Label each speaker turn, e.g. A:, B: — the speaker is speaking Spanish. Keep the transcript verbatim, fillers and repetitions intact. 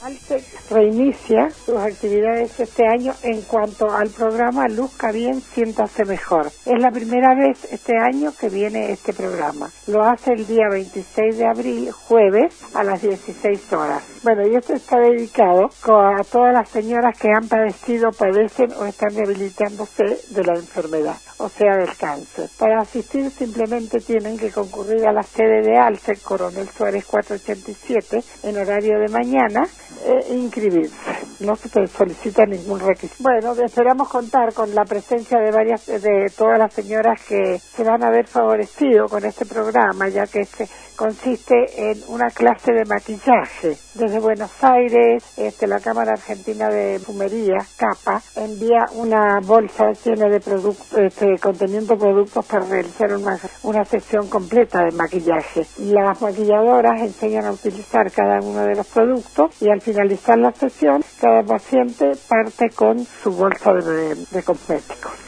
A: ALSEC reinicia sus actividades este año en cuanto al programa Luzca Bien, Siéntase Mejor. Es la primera vez este año que viene este programa. Lo hace el día veintiséis de abril, jueves, a las dieciséis horas. Bueno, y esto está dedicado a todas las señoras que han padecido, padecen o están rehabilitándose de la enfermedad, o sea, del cáncer. Para asistir simplemente tienen que concurrir a la sede de ALSEC, Coronel Suárez cuatrocientos ochenta y siete, en horario de mañana, e inscribirse. No se solicita ningún requisito. Bueno, esperamos contar con la presencia de varias, de todas las señoras que se van a ver favorecido con este programa, ya que este consiste en una clase de maquillaje. Desde Buenos Aires, este, la Cámara Argentina de Perfumería, CAPA, envía una bolsa llena de productos, este, conteniendo productos para realizar una, una sesión completa de maquillaje. Las maquilladoras enseñan a utilizar cada uno de los productos y al finalizar la sesión, cada paciente parte con su bolsa de, de cosméticos.